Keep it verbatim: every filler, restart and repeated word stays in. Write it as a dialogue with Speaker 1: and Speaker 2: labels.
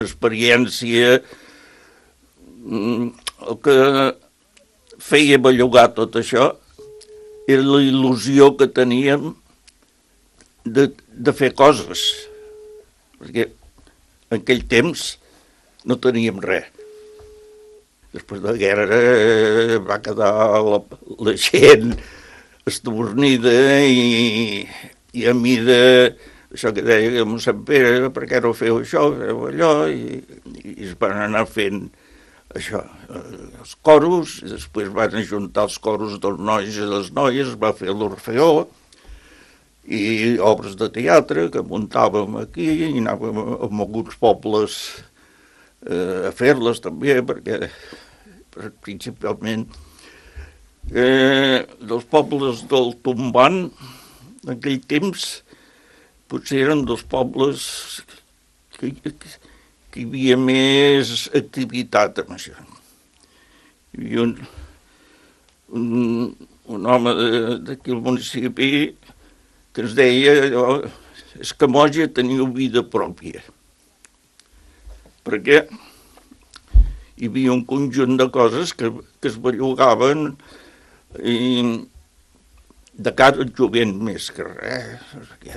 Speaker 1: L'experiència, el que feia bellugar tot això era la il·lusió que teníem de, de fer coses, perquè en aquell temps no teníem res. Després de la guerra va quedar la, la gent estornida i, i a mi de això que deia que mossèn Pere, per què no feu això, feu allò, i, i es van anar fent això, els coros, i després van ajuntar els coros dels nois i les noies, es va fer l'Orfeó, i obres de teatre que muntàvem aquí, i anàvem a alguns pobles eh, a fer-les també, perquè principalment eh, dels pobles del Tombant, en aquell temps, potser eren dels pobles que, que, que hi havia més activitat amb això. Hi havia un, un, un home d'aquí al municipi que ens deia oh, és que Moja teniu vida pròpia, perquè hi havia un conjunt de coses que, que es bellugaven i de cara al jovent més que res.